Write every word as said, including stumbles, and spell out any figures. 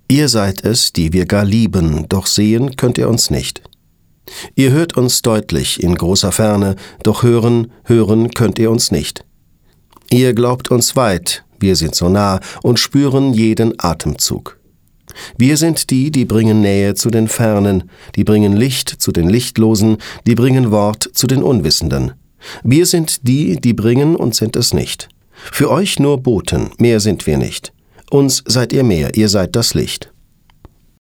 Ihr seid es, die wir gar lieben, doch sehen könnt ihr uns nicht. Ihr hört uns deutlich in großer Ferne, doch hören, hören könnt ihr uns nicht. Ihr glaubt uns weit, wir sind so nah und spüren jeden Atemzug. Wir sind die, die bringen Nähe zu den Fernen, die bringen Licht zu den Lichtlosen, die bringen Wort zu den Unwissenden. Wir sind die, die bringen und sind es nicht. Für euch nur Boten, mehr sind wir nicht. Uns seid ihr mehr, ihr seid das Licht.